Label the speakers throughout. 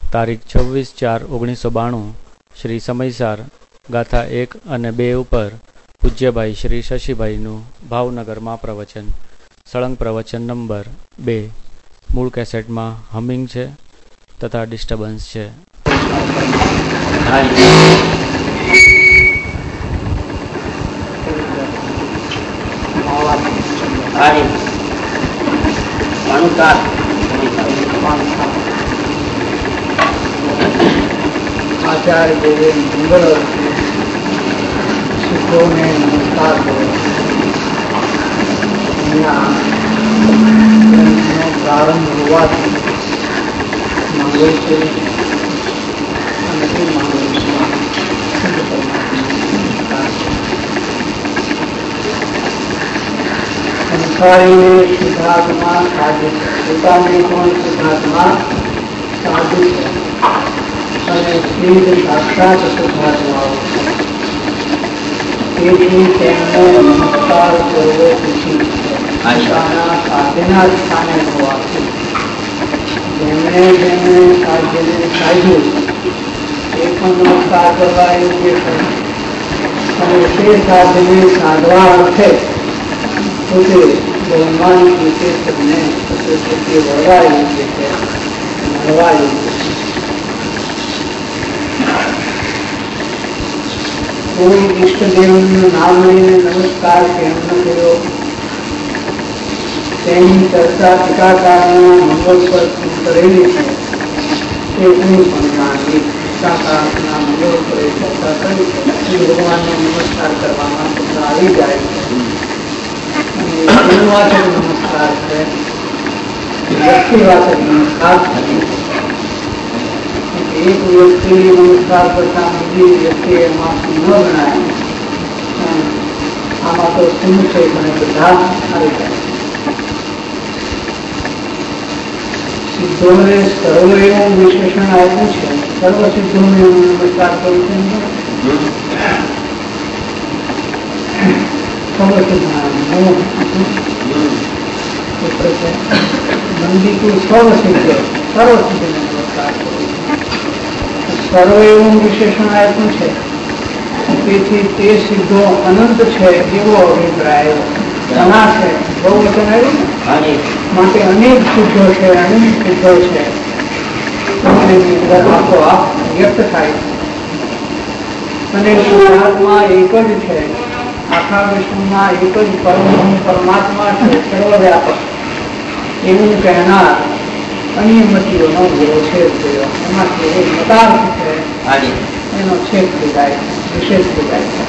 Speaker 1: તારીખ 26/4/1992 શ્રી સમયસાર ગાથા 1 અને 2 ઉપર પૂજ્યભાઈ શ્રી શશીભાઈનું ભાવનગરમાં પ્રવચન. સળંગ પ્રવચન નંબર 2. મૂળ કેસેટમાં હમિંગ છે તથા ડિસ્ટર્બન્સ છે.
Speaker 2: आचार्य देव मंगल सिद्धों ने नमस्कार करो. प्रारंभ हुआ मंगल से संसारी सिद्धात्मा साधित पिता ने कौन सिद्धात्मा साधित અને શ્રી સાક્ષાત શુદ્ધાત્માઓ તેથી તેમને નમસ્કાર કરવો ઉચિત પોતાના સાધ્યના સ્થાને હોવાથી જેમણે સાધ્યને સાધ્યું એ પણ નમસ્કાર કરવા યોગ્ય છે અને તે સાધ્યને સાધવા અર્થે પોતે બ્રહ્માંડ રીતે તેમને પોતે વળવા યોગ્ય છે, મળવા યોગ્ય છે. કોઈ ઈષ્ટદેવનું નામ લઈને નમસ્કાર કેમ ન કર્યો તેની ચર્ચા ટીકાકારોના મંગળ પર કરેલી છે. તે હું પણ જાણવી ટીકાકારના મંગળ પર ચર્ચા કરી છે. ભગવાનને નમસ્કાર કરવામાં પુત્ર આવી જાય છે અને ગુણવાચક નમસ્કાર છે, વ્યક્તિવાચક નમસ્કાર થતી છે. એક વ્યક્તિ નમસ્કાર કરતા બીજી વ્યક્તિ એમાં ન ગણાય. આમાં તો શું છે મને બધા આવી જાય. સિદ્ધોને સર્વ એવું વિશેષણ આપ્યું છે. સર્વ સિદ્ધોને હું નમસ્કાર કરું છું. સર્વ સિદ્ધ મંદિર સર્વ સિદ્ધ સર્વ સિદ્ધને નમસ્કાર કરું. સર્વ એવું વિશેષણ આપ્યું છે. તેથી તે સિદ્ધો અનંત છે એવો અભિપ્રાય ઘણા છે. બહુ વચન આવ્યું માટે અનેક સિદ્ધો છે, અનેક સિદ્ધો છે આપોઆપ વ્યક્ત થાય છે. અને શુદ્ધાત્મા એક જ છે. આખા વિશ્વમાં એક જ પરમાત્મા છે, સર્વવ્યાપક એવું કહેનાર અન્ય મતીઓનો જેવો છેદ થયો. એમાંથી એક મતાર્થ છે એનો છેદ થઈ જાય, વિશેષ થઈ જાય છે.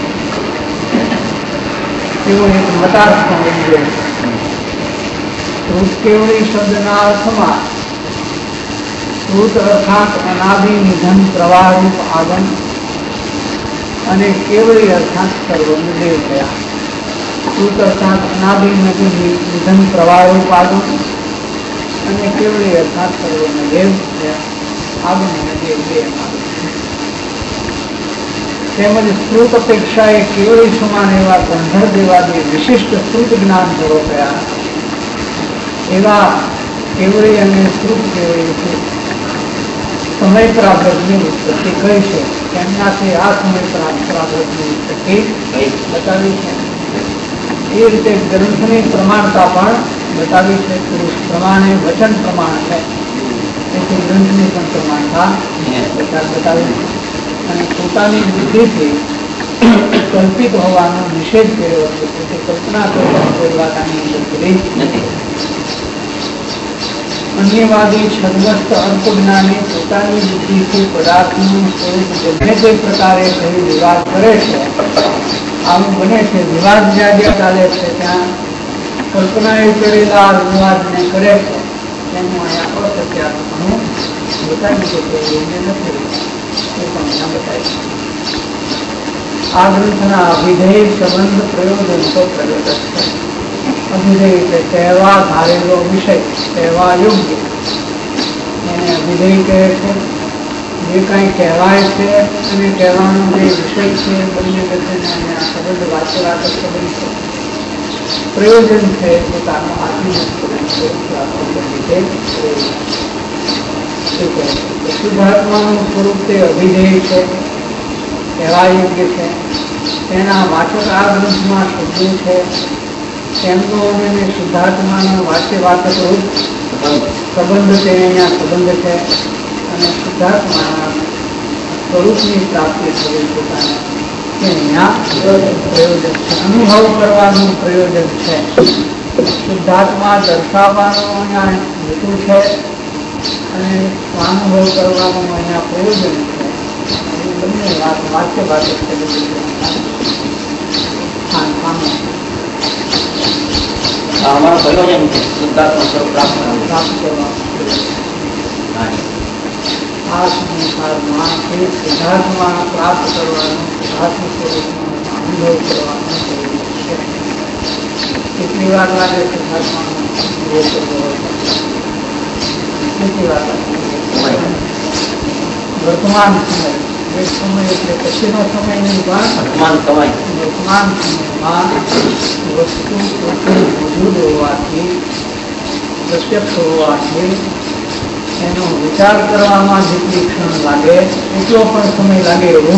Speaker 2: એવો એક મતાર્થ સમજીએ. શ્રુત કેવળી શબ્દના અર્થમાં શ્રુત અર્થાત અનાદિ નિધન પ્રવાહરૂપ આગમ અને કેવળી અર્થાત સર્વદેવ થયા. શ્રુત અર્થાત અનાદિ નિધન પ્રવાહરૂપ આગમ અને કેવળી અર્થાત સર્વને દેવ આગમ અને દેવ બે તેમજ શ્રુત અપેક્ષાએ કેવળી સમાન એવા ગંધર્વ દેવાદી વિશિષ્ટ શ્રુત જ્ઞાન પૂરો થયા. એવા કેવળી અને શ્રુત કેવળી સમય પ્રાગૃતની ઉત્પત્તિ કઈ છે. તેમનાથી આ સમય પ્રાગૃતની ઉત્પત્તિ બતાવી છે. એ રીતે ગ્રંથની પ્રમાણતા પણ બતાવી છે. પુરુષ પ્રમાણે વચન પ્રમાણ છે, તેથી ગ્રંથની પણ પ્રમાણતા બતાવી છે. અને પોતાની બુદ્ધિથી કલ્પિત હોવાનો નિષેધ કર્યો છે. તેથી કલ્પના કરવાની કોઈ વાત આની અંદર કરી નથી. અન્યવાદી છદવસ્ત અલ્પ જ્ઞાની પોતાની બુદ્ધિથી પદાર્થનું સ્વરૂપ ગમે તે પ્રકારે કઈ વિવાદ કરે છે. આવું બને છે. વિવાદ જ્યાં જ્યાં ચાલે છે ત્યાં કલ્પનાએ કરેલા વિવાદને કરે છે. તેનું અહીંયા અસત્યાત્મનું બતાવી છે કે યોગ્ય નથી. એ પણ અહીંયા બતાવી છે. આ ગ્રંથના અભિધેય સંબંધ પ્રયોજન તો પ્રગટ છે. અભિધેય એટલે કહેવા ધારેલો વિષય, કહેવા યોગ્ય એને અભિધેય કહે છે. જે કાંઈ કહેવાય છે અને કહેવાનો જે વિષય છે બંને વચ્ચેને આ સંબંધ વાંચેલા સંબંધ છે. પ્રયોજન છે પોતાનો આત્મિક સંબંધ છે. શુદ્ધાત્માનું સ્વરૂપ તે અભિધેય છે, કહેવા યોગ્ય છે. તેના વાચક આ ગ્રંથમાં શબ્દો છે. તેમનો અને શુદ્ધાત્માનો વાચ્ય રૂપ સંબંધ તે અહીંયા સંબંધ છે. અને શુદ્ધાત્માના સ્વરૂપની પ્રાપ્તિ થવી પોતાને તે અહીંયા પ્રયોજન છે, અનુભવ કરવાનું પ્રયોજન છે. શુદ્ધાત્મા દર્શાવવાનું અહીંયા હેતુ છે અને સ્વાનુભવ કરવાનું અહીંયા પ્રયોજન છે. બંને વાત વાક્ય વાત
Speaker 3: અમારું પ્રયોજન છે શુદ્ધાત્મા સ્વરૂપ પ્રાપ્ત કરવાનું.
Speaker 2: આ સંસારમાં શુદ્ધાત્મા પ્રાપ્ત કરવાનું, શુદ્ધાત્મ સ્વરૂપનો અનુભવ કરવાનો છે. કેટલી વાર લાગે શુદ્ધાત્માનો અનુભવ કરવો? કેટલી વાર લાગે? વર્તમાન સમય, એક સમય એટલે પછીનો સમય નહીં, પણ વર્તમાન સમયમાં વસ્તુ મોજૂદ હોવાથી, પ્રત્યક્ષ હોવાથી એનો વિચાર કરવામાં જેટલી ક્ષણ લાગે એટલો પણ સમય લાગે એવું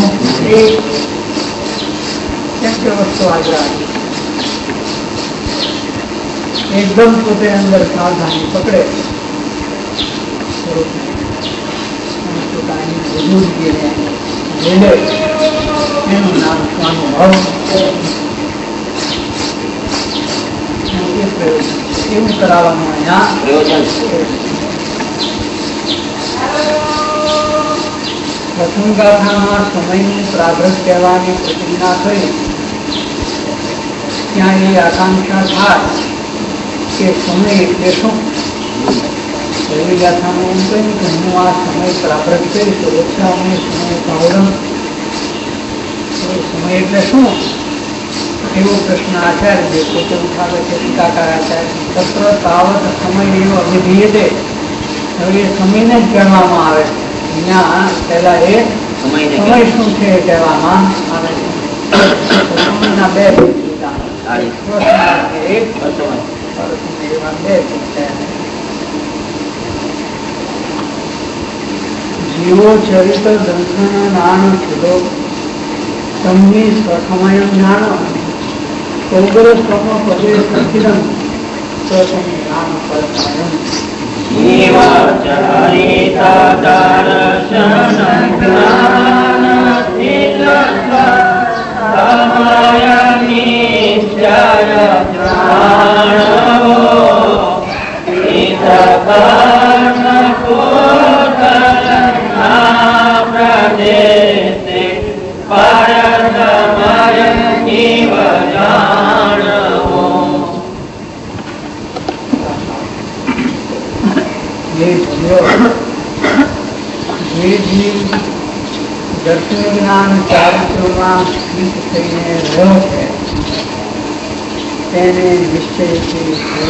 Speaker 2: શક્ય વસ્તુ હાજર એકદમ પોતે અંદર સાવધાની પકડે પોતાની બુજુર્ગીને મેળે એનું નામ સ્વાનુભવ. એવું કરાવવાનું અહીંયા પ્રયોજન છે. પ્રથમ ગાથામાં સમયની પ્રારબ્ધ કહેવાની પ્રતિજ્ઞા કરી. ત્યાં એ આકાંક્ષા થાય કે સમય એટલે શું? પહેલી ગાથામાં એમ કહ્યું કે હું આ સમય પ્રારબ્ધ કરીશ, ઓછા મને સમય ભાવરણ. સમય એટલે શું એવો પ્રશ્ન આચાર્ય જે પોતે ઉઠાવે છે, ટીકાકાર આચાર્ય. તત્ર તાવત સમય એવો અભિધીય છે. હવે એ સમયને જ કહેવામાં આવે છે. અહીંયા પહેલા એ સમય શું છે એ કહેવામાં આવે છે. સમયના બે જીવો ચરિત્ર ગ્રંથનો નાનો છેડો તમની સ્વસમય જ્ઞાન કૌગર સ્વમ પદે સખિરમ સ્વસમ જ્ઞાન પરમાયમ.
Speaker 3: જીવચરિતા દર્શન જ્ઞાન સમય નિશ્ચય જાણવો કર્મ કુશલના પ્રદેશે પરસમય જીવ જાણવો.
Speaker 2: જે જીવ દર્શન જ્ઞાન ચારિત્રમાં સ્થિત થઈને રહ્યો છે તેને નિશ્ચયથી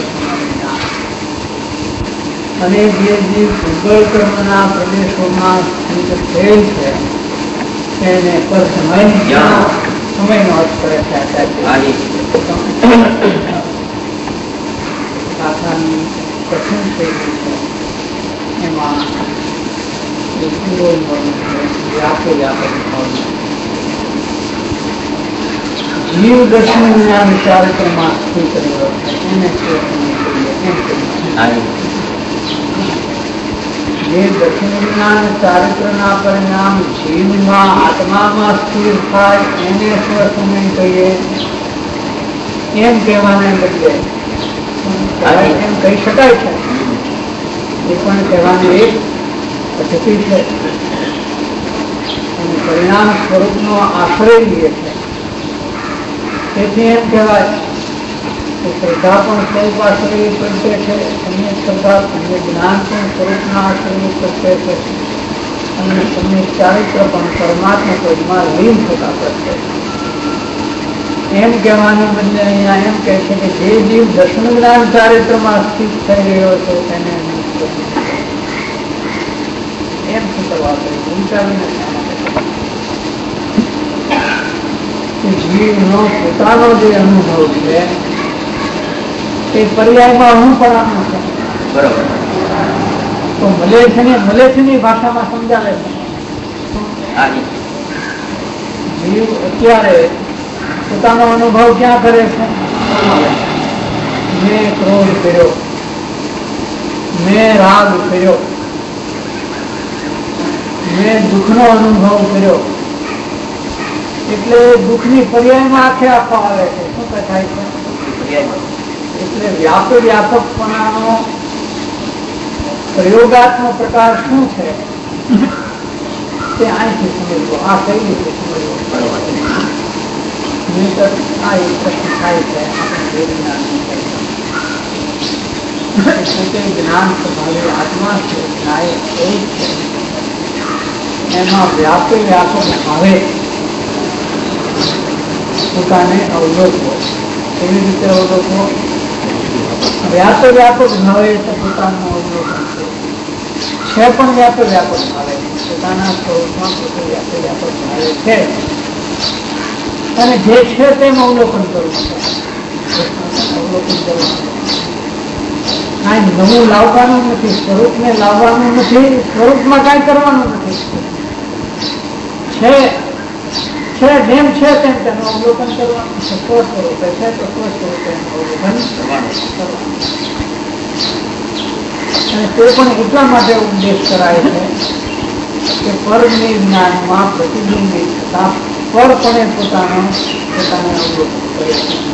Speaker 2: અને જે જીવ ભૂગોળ કર્મના પ્રદેશોમાં સ્થિત થયેલ છે તેને પર સમયનો અર્થ કરે છે. કાકાની કઠિન શૈલી છે એમાં જીવ દર્શન જ્ઞાન ચારિત્રમાં સ્થિત રહ્યો છે એને જે દર્શન જ્ઞાન ચારિત્રના પરિણામ જીવમાં આત્મામાં સ્થિર થાય એને સ્વસમય કહીએ. એમ કહેવાને બદલે એમ કહી શકાય છે, એ પણ કહેવાની એક પદ્ધતિ છે અને પરિણામ સ્વરૂપનો આશ્રય લે છે. તેથી એમ કહેવાય કે શ્રદ્ધા પણ સ્વરૂપ આશ્રય કરશે છે, સમ્ય શ્રદ્ધા સમ્ય જ્ઞાન પણ સ્વરૂપના આશ્રય કરશે છે અને સમ્ય ચારિત્ર પણ પરમાત્મા પદમાં લીન થતા કરશે. એમ કહેવાને બદલે અહીંયા એમ કહે છે કે જે જીવ દર્શન જ્ઞાન ચારિત્રમાં સ્થિત થઈ રહ્યો છે તેને એમ કરવા ઊંચાવીને જીવનો પોતાનો જે અનુભવ છે એ પર્યાયમાં હું પણ છે. બરોબર. તો તો મલેચ્છની ભાષામાં સમજાવે છે. જીવ અત્યારે પોતાનો અનુભવ ક્યાં કરે છે? મેં ક્રોધ કર્યો, મેં રાગ કર્યો, મેં દુઃખનો અનુભવ કર્યો, એટલે દુઃખની પર્યાયમાં આખે આપવા આવે છે. શું થાય છે? એટલે વ્યાપકપણાનો પ્રયોગાત્મક પ્રકાર શું છે તે અહીંથી સમજવો. આ કઈ રીતે સમજવો? આ એક પ્રશ્ન થાય છે. પોતે જ્ઞાન સ્વભાવે આત્મા છે, એમાં વ્યાપક ભાવે પોતાને અવલોકવો. એવી રીતે અવલોકવો વ્યાપક ભાવે પોતાનું અવલોકન છે પણ વ્યાપક ભાવે પોતાના સ્વરૂપમાં પોતે વ્યાપક ભાવે છે અને જે છે તેમ અવલોકન કરવું છે. અવલોકન કરવાનું કાંઈ નવું લાવવાનું નથી, સ્વરૂપને લાવવાનું નથી, સ્વરૂપમાં કાંઈ કરવાનું નથી. છે જેમ છે તેમ તેનું અવલોકન કરવાનું. સ્વ સ્વરૂપે છે તો સ્વ સ્વરૂપે અવલોકન કરવાનું. અને તે પણ એટલા માટે ઉપદેશ કરાય છે કે પરની જ્ઞાનમાં પ્રતિબિંબિત થતા પરપણે પોતાને અવલોકન કરે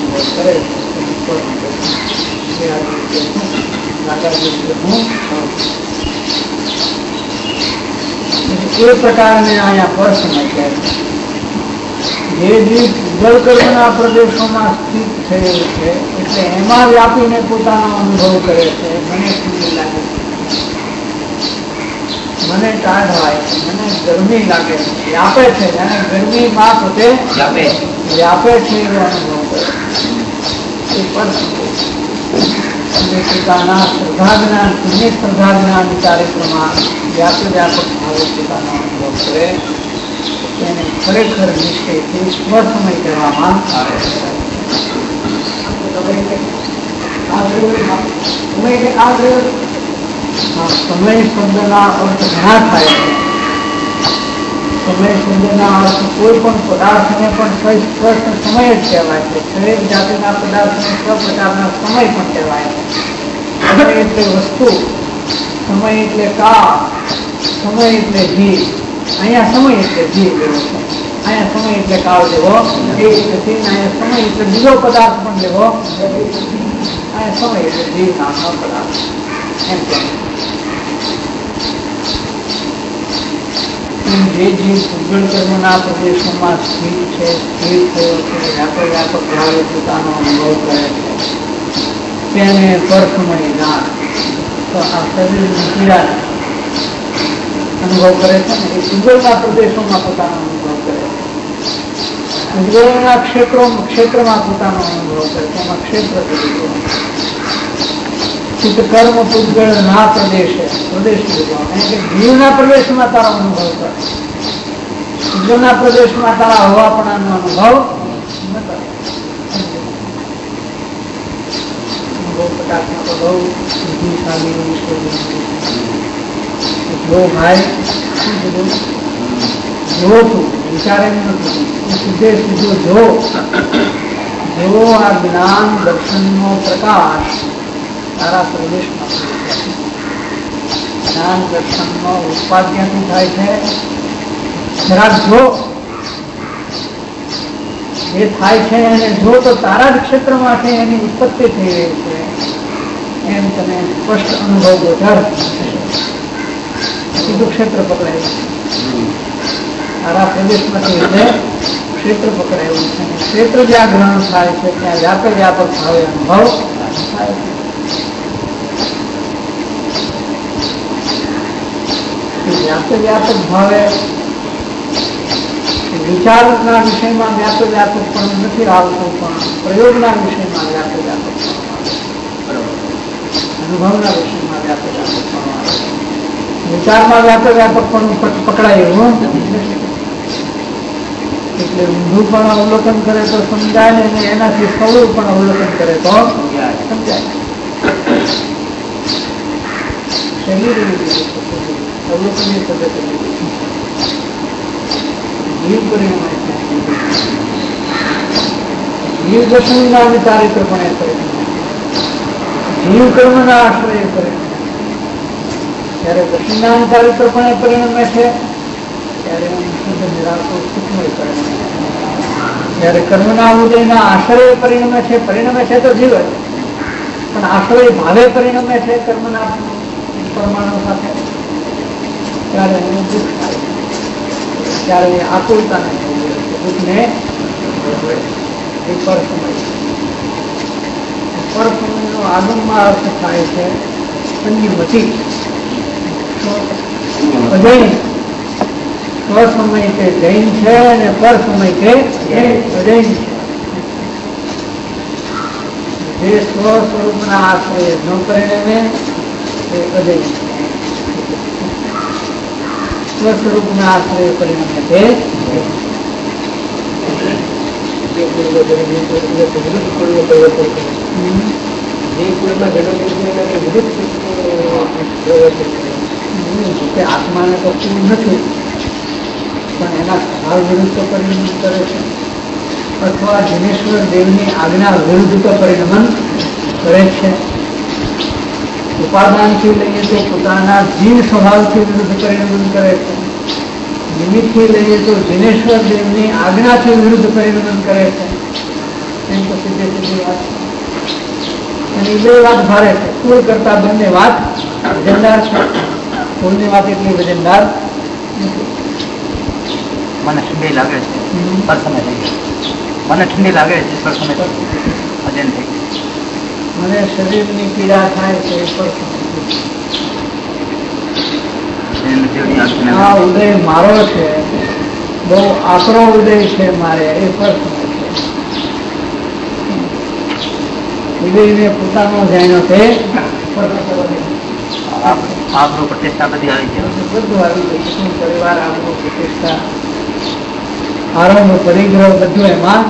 Speaker 2: છે. એ પ્રકારને અહીંયા પર સમજાય છે. જે જીવ ઉજ્જવળ કર્મના પ્રદેશોમાં સ્થિત થયેલ છે એટલે એમાં વ્યાપીને પોતાનો અનુભવ કરે છે. મને ઠંડી લાગે, મને ટાઢ હોય, મને ગરમી લાગે, વ્યાપે છે. અને ગરમીમાં પોતે વ્યાપે છે એવો અનુભવ કરે છે. પોતાના શ્રદ્ધા જ્ઞાન કાર્યક્રમમાં વ્યાપક ભાવે પોતાનો અનુભવ કરે તેને ખરેખર નિશ્ચયથી સ્વસમય કહેવામાં આવે છે. સમય શબ્દના અર્થ ઘણા થાય છે. સમય શબ્દના અર્થ કોઈ પણ પદાર્થને પણ સમય જ કહેવાય છે. દરેક જાતિના પદાર્થને સ પ્રકારના સમય પણ કહેવાય છે. સમય એટલે વસ્તુ, સમય એટલે કાળ, સમય એટલે જીવ. અહીંયા સમય એટલે જીવ લેવો છે. અહીંયા સમય એટલે કાળ લેવો એ નથી. અહીંયા સમય એટલે બીજો પદાર્થ પણ લેવો. અહીંયા સમય એટલે જીવ નામનો પદાર્થ એમ કહેવાય. જે જીવ ઉજ્જવળ કર્મના પ્રદેશોમાં સ્થિર છે, સ્થિર થયો છે, વ્યાપક ભાવે પોતાનો અનુભવ કરે છે તેને પરસમય જ્ઞાન. તો આ શરીરની પીડા અનુભવ કરે છે ને એ ઉજ્જવળના પ્રદેશોમાં પોતાનો અનુભવ કરે છે. ઉજ્જવળના ક્ષેત્રમાં પોતાનો અનુભવ કરે છે. એમાં ક્ષેત્ર તરીકે ચિત્ત કર્મ પૂજ્જળ ના પ્રદેશ જીવના પ્રદેશમાં તારો અનુભવ કરે. ઉજ્જવળના પ્રદેશમાં તારા હવાપણાનો અનુભવ ન કરે. કટાક્ષમાં તો બહુ બુદ્ધિશાળી જો ભાઈ શું કીધું? જો તું વિચારે નથી, સીધો જો આ જ્ઞાન દર્શનનો પ્રકાશ તારા પ્રદેશમાં જ્ઞાન દર્શનનો ઉત્પાદ ક્યાંથી થાય છે? જરાક જો જે થાય છે એને જો તો તારા જ ક્ષેત્રમાંથી એની ઉત્પત્તિ થઈ રહી છે એમ તને સ્પષ્ટ અનુભવ ગોચર સીધું ક્ષેત્ર પકડાયું. તારા પ્રદેશમાંથી એટલે ક્ષેત્ર પકડાયું છે. ક્ષેત્ર જ્યાં ગ્રહણ થાય છે ત્યાં વ્યાપક ભાવે અનુભવ થાય છે. વ્યાપક ભાવે વિચારના વિષયમાં વ્યાપક પણ નથી આવતું, પણ પ્રયોગના વિષયમાં વ્યાપક અનુભવના વિષયમાં વ્યાપક વિચારમાં વ્યાપક પણ પકડાય એવું એટલે ઊંધું પણ અવલોકન કરે તો સમજાય ને એનાથી સૌ પણ અવલોકન કરે તો સમજાય. શરીર અવલોકનીય પદ્ધતિ જીવ પરિણમે છે. જીવ દર્શનના અને ચારિત્ર પણ એ પરિણમે, જીવ કર્મના આશ્રય પરિણમે. ત્યારે દર્શનના અને ચારિત્ર પણ એ પરિણમે છે, ત્યારે શુદ્ધ નિરાકર સુખમય પરિણમે. જ્યારે કર્મના ઉદયના આશ્રય પરિણમે છે તો જીવ જ, પણ આશ્રય ભાવે પરિણમે છે કર્મના પરમાણુ સાથે, ત્યારે એનું દુઃખ થાય, ત્યારે આકુલતાને દુઃખને પરસમયનો આગમમાં અર્થ થાય છે સંયમતી. સ્વસમય તે જૈન છે અને પરસમય તે અજૈન છે. જે સ્વ સ્વરૂપના આશ્રય ન પરિણમે તે અજૈન છે, સ્વસ્વરૂપના આશ્રય પરિણમે તે આત્માને તો પૂર્ણ નથી, પણ એના સ્વભાવ વિરુદ્ધ પરિણમન કરે છે, અથવા જિનેશ્વર દેવની આજ્ઞા વિરુદ્ધ પરિણમન કરે છે. ઉપાદાનથી લઈએ તો પોતાના જીવ સ્વભાવથી વિરુદ્ધ પરિણમન કરે છે, નિમિત્તથી લઈએ તો જિનેશ્વર દેવની આજ્ઞાથી વિરુદ્ધ પરિણમન કરે છે. એમ તો સીધે સીધી વાત છે, અને એ બે વાત ભારે છે. કુલ કરતા બંને વાત વજનદાર છે, કુલની વાત એટલી વજનદાર નથી.
Speaker 4: મને ઠંડી લાગે છે, પર સમય થઈ ગયો. મને ઠંડી લાગે છે, પર સમય અજન થઈ ગયો.
Speaker 2: મને શરીરની પીડા થાય છે, આ ઉદય મારો છે, બહુ આકરો ઉદય છે મારે, એ પર સમય છે. ઉદયને પોતાનો જાણ્યો તે
Speaker 4: આપણું પ્રતિષ્ઠા બધી આવી છે,
Speaker 2: બધું આવી ગયું. પરિવાર આપણું પ્રતિષ્ઠા આરંભ પરિગ્રહ બધું એમાં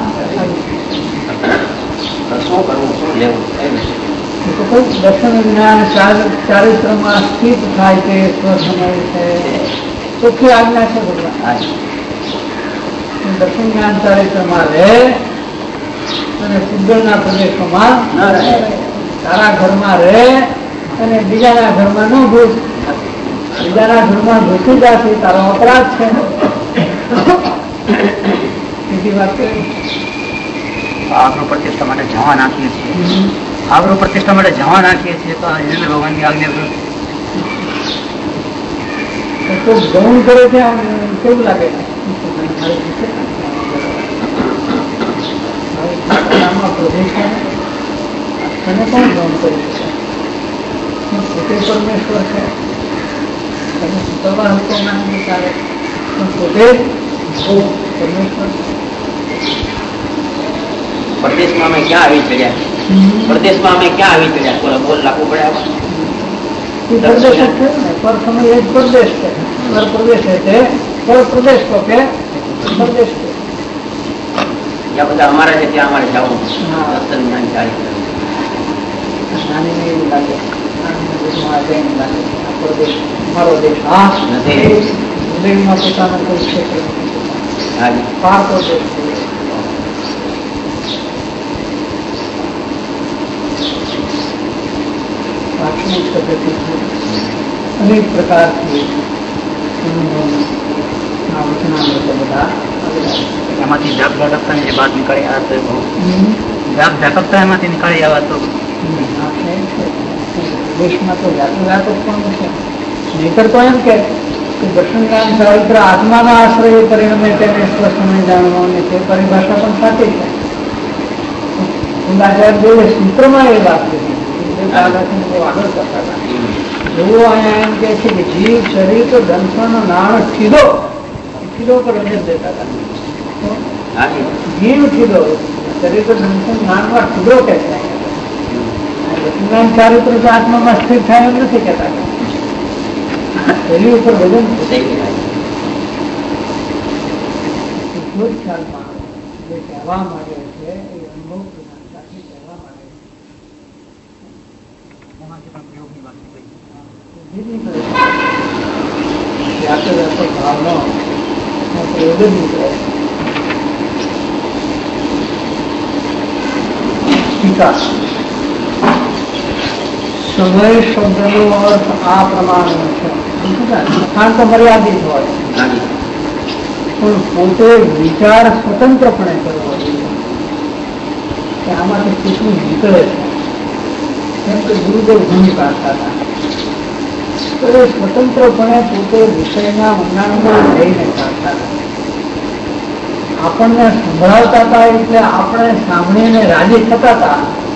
Speaker 2: દર્શન જ્ઞાન ચારિત્રમાં સ્થિત થાય તે સ્વસમય છે, ચોખ્ખી આજ્ઞા છે ભગવાન. દર્શન જ્ઞાન ચારિત્રમાં રહે અને પૂજલના પ્રદેશોમાં ન રહે, તારા ઘરમાં રહે અને બીજાના ઘરમાં ન ઘૂસ. બીજાના ઘરમાં ઘૂસી જશે તારો અપરાધ છે. બીજી વાત
Speaker 4: આપણું પ્રતિષ્ઠા માટે જવા નાખીએ છીએ, આપણું પ્રતિષ્ઠા માટે જવા નાખીએ છીએ તો હિન્દ ભગવાનની આજ્ઞા
Speaker 2: તો ગૌણ કરે છે. કેવું લાગે તને કોણ ગૌણ કરી શકે? પોતે પરમેશ્વર છે, તમે સુતરવા હતો ના ચાલે, પણ પોતે પરમેશ્વર છે.
Speaker 4: પરદેશમાં અમે ક્યાં આવી ચડ્યા, પરદેશમાં અમે ક્યાં આવી ચડ્યા, બોલ લાગુ પડ્યા.
Speaker 2: પ્રદેશ જ છે ને, પર સમય એ જ પ્રદેશ છે. પર પ્રદેશ છે, પર પ્રદેશ તો કે પ્રદેશ છે.
Speaker 4: જ્યાં બધા અમારા છે ત્યાં અમારે જવું. દર્શન જ્ઞાન ચારિત્ર
Speaker 2: નાની એવું લાગે, પ્રદેશ મારો દેશ હા નથી. ઉદયમાં પોતાનો કોઈ ક્ષેત્ર નથી, પાર પ્રદેશ છે. અનેક પ્રકારથી
Speaker 4: એમાંથી જાપ ઝાકપતાની જે વાત નીકળી આ તો બહુ જાપ ઝાકપતા એમાંથી નીકળી આવા તો
Speaker 2: દેશમાં તો વ્યાપક પણ છે. નહીતર તો એમ કે દર્શન જ્ઞાન ચારિત્ર આત્માના આશ્રય પરિણમે તેને સ્વસમય જાણવાની તે પરિભાષા પણ સાચી છે. આચાર્ય સૂત્રમાં એ વાત કરી આગળ કરતા હતા. એવું અહીંયા એમ કે છે કે જીવ શરીર તો દંશનો નાણ ઠીલો પર વજન દેતા હતા. જીવ ઠીલો શરીર તો દંશન નાણમાં ઠીલો કે છે. ચારિત્ર તો આત્મામાં સ્થિર થાય એમ નથી કેતા, શરીર ઉપર વજન ખ્યાલમાં જે કહેવા માંગે છે એ અનુભવ કહેવા માંગે છે. ભાવનો પ્રયોગ જ નીકળે. ટીકા સમય શબ્દનો અર્થ આ પ્રમાણનો છે. લખાણ તો મર્યાદિત હોય પણ પોતે વિચાર સ્વતંત્રપણે કરવો જોઈએ કે આમાંથી કેટલું નીકળે છે. કેમ કે ગુરુદેવ ઘણી પાડતા હતા તો એ સ્વતંત્રપણે પોતે વિષયના ઊંડાણમાં જઈને કાઢતા હતા. આપણને સંભળાવતા હતા એટલે આપણે સાંભળીને રાજી થતા હતા.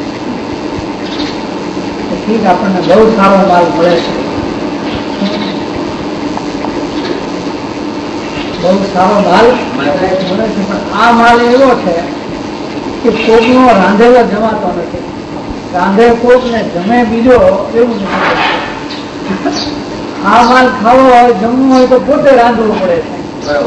Speaker 2: ઠીક, આપણને બહુ સારો માલ મળે છે, બહુ સારો માલ મળે છે, પણ આ માલ એવો છે કે કોકનો રાંધેલો જમાતો નથી. રાંધે કોક ને જમે બીજો એવું નથી. આ માલ ખાવો હોય, જમવું હોય તો પોતે રાંધવું પડે છે.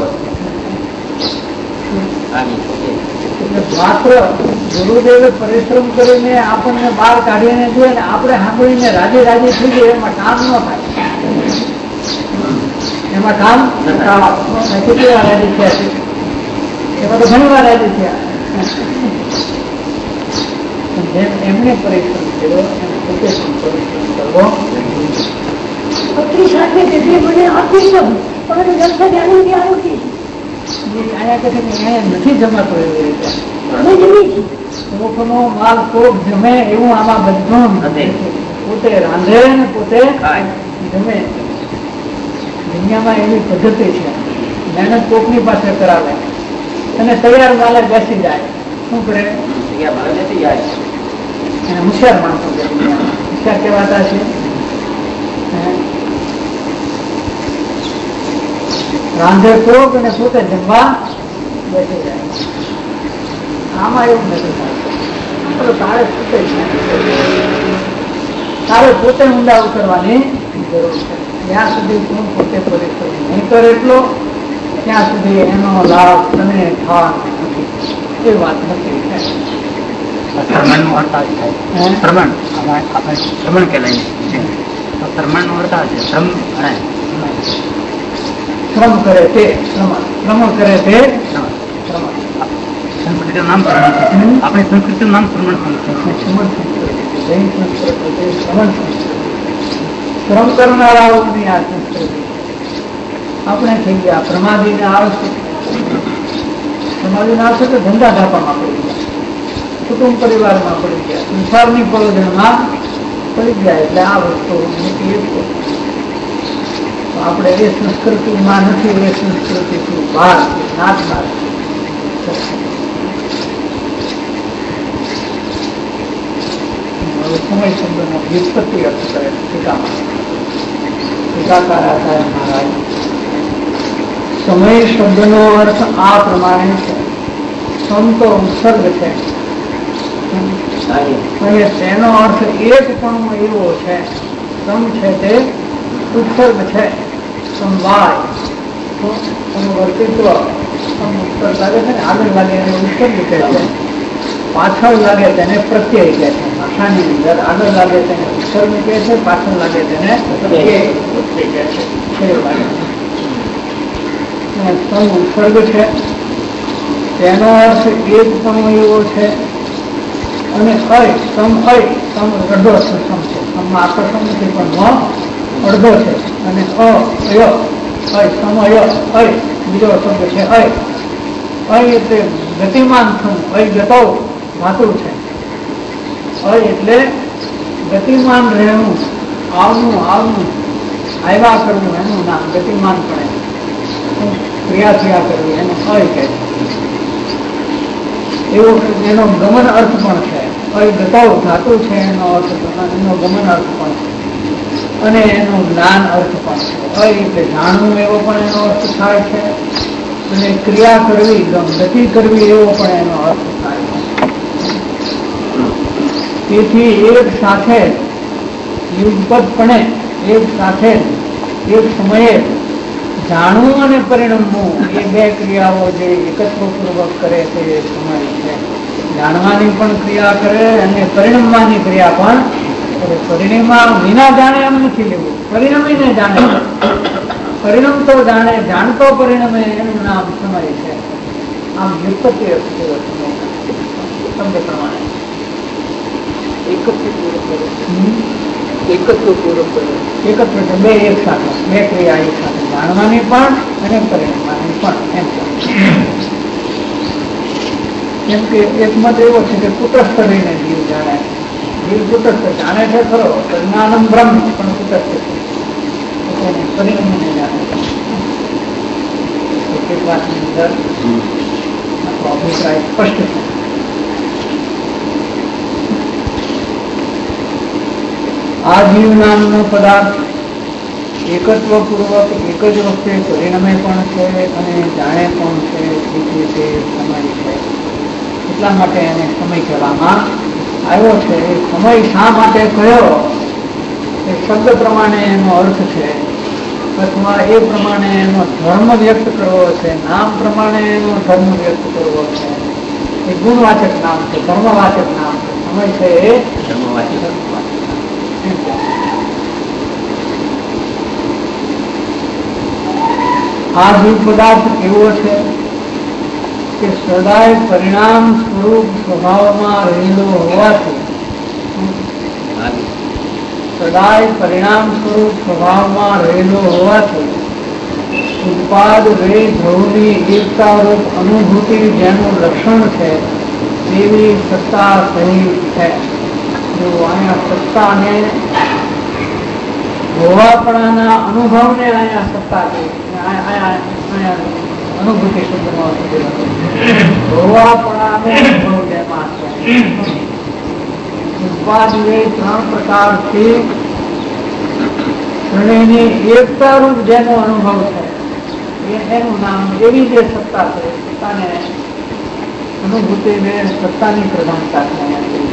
Speaker 2: એટલે માત્ર ગુરુદેવે પરિશ્રમ કરીને આપણને બહાર કાઢીને જોઈએ ને આપણે સાંભળીને રાજી રાજી થઈ જાય એમાં કામ ન થાય. એમાં કામ કેટલી વાર રાજી થયા છે? એમાં તો ઘણી વાર રાજી થયા. જેમ એમને પરિશ્રમ કર્યો એમ પોતે પરિશ્રમ કરવો.
Speaker 5: પત્રી સાથે જેટલી મને આપી છે પણ દર્શન જાણી આરોગી
Speaker 2: નથી જમાતો એવી રીતે. કોકનો માલ કોક જમે એવું આમાં બધું પોતે રાંધે ને પોતે જમે. દુનિયામાં એવી પદ્ધતિ છે. મહેનત કોકની પાસે કરાવે અને તૈયાર માલે બેસી જાય. શું કરે? એને હોશિયાર માણસો હોશિયાર કહેવાતા છે. રાંધે કોક અને પોતે જમવા બેસી જાય. આમાં એવું નથી થતું. તારે પોતે તારે પોતે ઊંડા ઉતરવાની જરૂર છે. જ્યાં સુધી તું પોતે પરિશ્રમ નહીં કરે એટલો ત્યાં સુધી એનો લાભ તને થવાનો નથી. એ વાત નથી.
Speaker 4: શ્રમણ નો અર્થ થાય. શ્રમણ આપણે શ્રમણ કહેવાય. શ્રમણ નો અર્થ છે શ્રમ
Speaker 2: શ્રમ કરે તે શ્રમ કરે તે
Speaker 4: સંસ્કૃતિનું નામ આપણી સંસ્કૃતિનું નામ શ્રમણ
Speaker 2: શ્રમ કરનારાઓની આ સંસ્કૃતિ. આપણે થઈ ગયા પ્રમાદીને આવશે. પ્રમાદીને આવશે તો ધંધા ધાપામાં પડી ગયા, કુટુંબ પરિવારમાં પડી ગયા, સંસારની પરોજનમાં પડી ગયા. એટલે આ વસ્તુ આપણે એ સંસ્કૃતિમાં નથી. એ સંસ્કૃતિથી બહાર નાથ બહાર સમય શબ્દનો વ્યુત્પત્તિ અર્થ કરે ટીકામાં. ટીકાકાર આચાર્ય મહારાજ સમય શબ્દનો અર્થ આ પ્રમાણે છે. સમ તો ઉત્સર્ગ છે અને તેનો અર્થ એક પણ એવો છે. સમ છે તે ઉત્સર્ગ છે. સંવાદ વર્તિત્વ ઉત્સર્ગ લાગે છે ને આગળ લાગે એને ઉત્સર્ગ કહે છે. પાછળ લાગે તેને પ્રત્યય કહે છે. ભાષાની અંદર આગળ લાગે તેને ઉત્સર્ગ કહે છે, પાછળ લાગે તેને પ્રત્યય કહે છે. સમ ઉત્સર્ગ છે. તેનો અર્થ એક પણ એવો છે. અને અય સમ અડધો સમ છે. સમમાં આખો સમ નથી પણ અડધો છે. અને સમય બીજો શબ્દ છે. અય એટલે ગતિમાન થવું. ગતો ધાતુ છે. એટલે ગતિમાન રહેવું, આવનું આવ્યા કરવું એનું નામ ગતિમાન પડે. ક્રિયા થયા કરવી એનું કહે છે. એવો એનો ગમન અર્થ પણ છે. ગતાવ ધાતુ છે એનો અર્થ, એનો ગમન અર્થ પણ છે અને એનું જ્ઞાન અર્થ પણ છે. એટલે જાણવું એવો પણ એનો અર્થ થાય છે અને ક્રિયા કરવી, ગતિ કરવી એવો પણ એનો અર્થ થાય છે. તેથી એક સાથે યુગપદપણે એક સાથે એક સમયે જાણવું અને પરિણમવું એ બે ક્રિયાઓ જે એકત્વપૂર્વક કરે તે સમય છે. જાણવાની પણ ક્રિયા કરે અને પરિણમવાની ક્રિયા પણ પરિણામ વિના જાણે એમ નથી લેવું, પરિણમીને જાણે. પરિણામ તો જાણે, જાણતો પરિણમે એનું નામ સમય છે. આમ વ્યુત્પત્તિ શબ્દ પ્રમાણે એકત્વ બે એક સાથે, બે ક્રિયા એક સાથે, જાણવાની પણ અને પરિણામવાની પણ. એમ કે એક મત એવો છે કે કુટસ્થ રહીને જીવ જાણે. જીવ કુટસ્થ જાણે છે ખરો, પરિણામ બ્રહ્મ પણ કુટસ્થ છે, પરિણામને જાણે. એક વાતની અંદર અભિપ્રાય સ્પષ્ટ છે. આ જીવ નામનો પદાર્થ એકત્વ પૂર્વક એક જ વખતે પરિણમે પણ છે અને જાણે પણ છે, તે સમય છે. એટલા માટે એને સમય કહેવામાં આવ્યો છે. એ સમય શા માટે કયો એ શબ્દ પ્રમાણે એનો અર્થ છે, અથવા એ પ્રમાણે એનો ધર્મ વ્યક્ત કરવો છે, નામ પ્રમાણે એનો ધર્મ વ્યક્ત કરવો છે. એ ગુણવાચક નામ છે, ધર્મવાચક નામ છે. સમય છે એ ધર્મવાચક. આ જીવ પદાર્થ એવો છે કે સદાય પરિણામ સ્વરૂપ સ્વભાવમાં રહેલો હોવાથી, સદાય પરિણામ સ્વરૂપ સ્વભાવમાં રહેલો હોવાથી ઉત્પાદ વે ધ્રુવની એકતારૂપ અનુભૂતિ જેનું લક્ષણ છે તેવી સત્તા સહિત છે. જો અહીંયા સત્તાને હોવાપણાના અનુભવને અહીંયા સત્તા છે. અનુભૂતિ શબ્દમાં હોવાપણાનો અનુભવ જેમાં છે. ઉત્પાદ વે ત્રણ પ્રકારથી ત્રણેયની એકતારૂપ જેનો અનુભવ છે એનું નામ, એવી જે સત્તા છે, સત્તાને અનુભૂતિને સત્તાની પ્રધાનતા છે.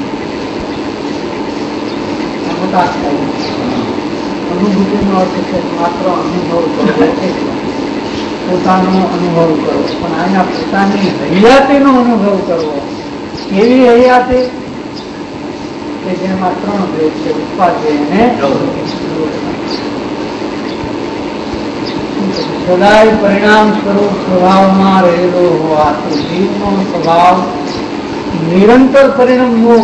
Speaker 2: અનુભૂતિનો અર્થ છે માત્ર અનુભવ કરવો, પોતાનો અનુભવ કરવો. પણ આના પોતાની હૈયાતીનો અનુભવ કરવો. કેવી હૈયાતી કે જેમાં ત્રણ ભેદ છે, ઉત્પાદે અને સદાય પરિણામ સ્વરૂપ સ્વભાવમાં રહેલો હોવાથી જીવનો સ્વભાવ નિરંતર પરિણમવો,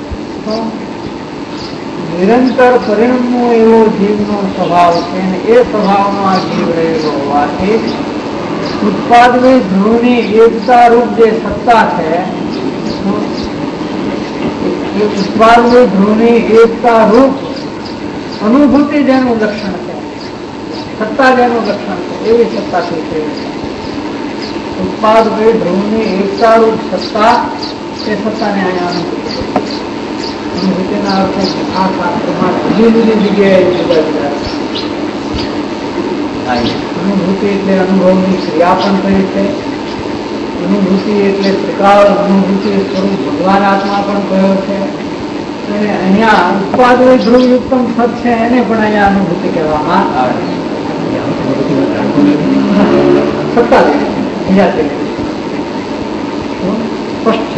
Speaker 2: નિરંતર પરિણમવો એવો જીવનો સ્વભાવ છે. અને એ સ્વભાવમાં જીવ રહેલો હોવાથી ઉત્પાદની ધ્રુવની એકતા રૂપ જે સત્તા છે, એ ઉત્પાદની ધ્રુવની એકતા રૂપ અનુભૂતિ જેનું લક્ષણ છે, સત્તા જેનું લક્ષણ છે, એવી સત્તાથી છે. ઉત્પાદ ધ્રુવની એકતા રૂપ સત્તા, એ સત્તાને અહીંયા અનુભૂતિના અર્થે આ શાસ્ત્રમાં જુદી જુદી જગ્યાએ જુદા જુદા. અનુભૂતિ એટલે અનુભવની ક્રિયા પણ કહી છે. અનુભૂતિ એટલે ત્રિકાળ અનુભૂતિ સ્વરૂપ ભગવાન આત્મા પણ કહ્યો છે. અને અહીંયા ઉત્પાદ ધ્રુવયુક્તમ સત છે, એને પણ અહીંયા અનુભૂતિ કહેવામાં આવે. સત્તા સ્પષ્ટ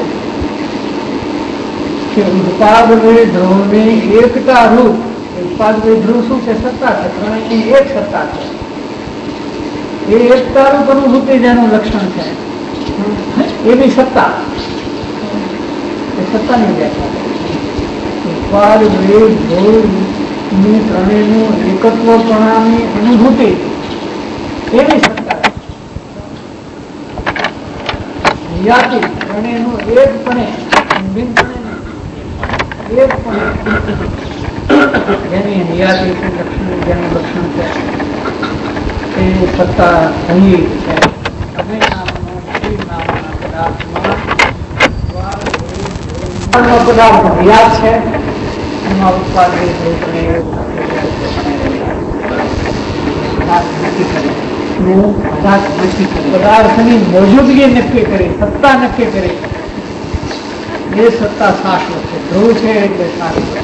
Speaker 2: છે કે ઉત્પાદ ધ્રુવની એકતા રૂપ. ઉત્પાદ ધ્રુવ શું છે? સત્તા છે. ત્રણેયની એક સત્તા છે. એ એકતા રૂપ અનુભૂતિ જેનું લક્ષણ છે એવી સત્તા, એ સત્તાની વ્યાખ્યા. ઉત્પાદ ધ્રુવની ત્રણેયનું એકત્વ પ્રણાની અનુભૂતિ એવી સત્તા. હૈયાતી ત્રણેયનું એકપણે એકપણે જેની હૈયાતી લક્ષણ, જેનું લક્ષણ છે એ સત્તા સહિત છે. પદાર્થ હૈયાત છે, એમાં ઉત્પાદ પદાર્થની મોજૂદગી નક્કી કરી, સત્તા નક્કી કરી. એ સત્તા શાશ્વત છે. ધ્રુવ છે એટલે શાશ્વત.